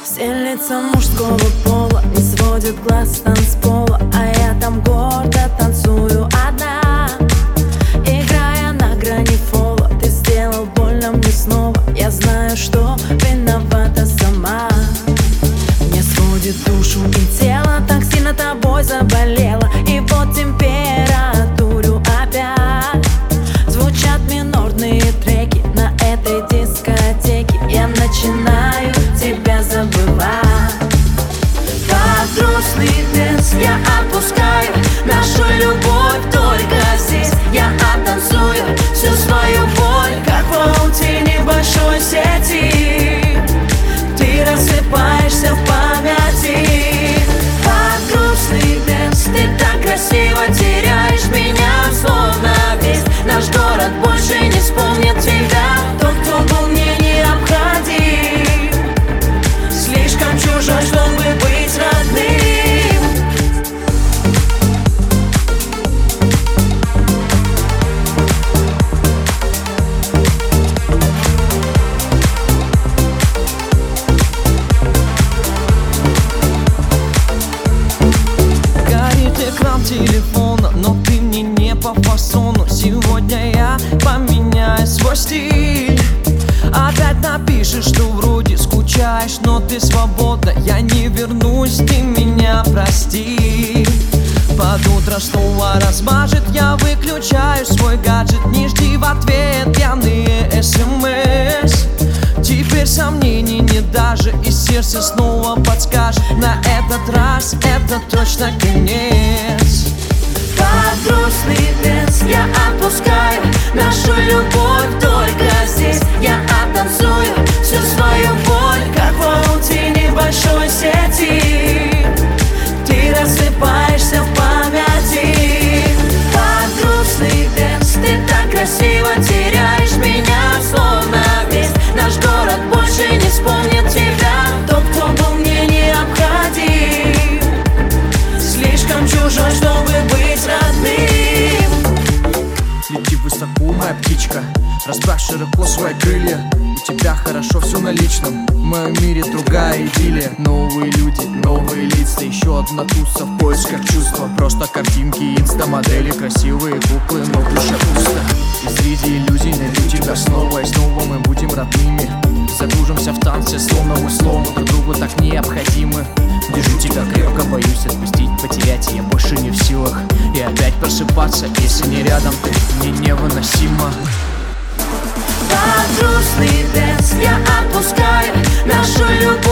Все лица мужского пола не сводят глаз с танцпола, а я там гордо танцую одна, играя на грани фола. Ты сделал больно мне снова, я знаю, что виновата сама. Мне сводит душу и тело, так сильно тобой заболела. И вот температуру опять звучат минорные треки на этой дискотеке. Я начинаю тебя забывать. Под грустный дэнс я отпускаю нашу любовь только здесь. Я оттанцую всю свою боль, как в паутине большой сети. Ты рассыпаешься в памяти. Под грустный дэнс ты так красиво теряешь меня, словно весь наш город больше не вспомнит тебя. Тот, кто был мне необходим, слишком чужой, чтобы быть родным. Телефона, но ты мне не по фасону. Сегодня я поменяю свой стиль. Опять напишешь, что вроде скучаешь, но ты свободна. Я не вернусь, ты меня прости. Под утро снова размажет, я выключаю свой гаджет. Не жди в ответ пьяные СМС. Теперь сомнений нет даже, и сердце снова подскажет: на этот раз это точно конец. Под грустный дэнс я отпускаю нашу любовь только здесь. Я оттанцую всю свою боль, как в паутине большой сети. Ты рассыпаешься в памяти. Под грустный дэнс ты так красиво теряешь меня, словно весь наш город больше не вспомнит тебя. Тот, кто был мне необходим, слишком чужой, чтобы быть родным. Лети высоко, моя птичка, расправь широко свои крылья. У тебя хорошо все на личном, в моем мире другая идиллия. Новые люди, новые лица, еще одна туса в поисках чувства. Просто картинки, инстамодели, красивые куклы, но в душе пусто. И среди иллюзий найду тебя снова, и снова мы будем родными. Загружимся в танце, словно мы словно друг другу так необходимы. Держу тебя крепко, боюсь отпустить, потерять я больше не в силах. И опять просыпаться, если не рядом ты, мне невыносимо. Под грустный дэнс я отпускаю нашу любовь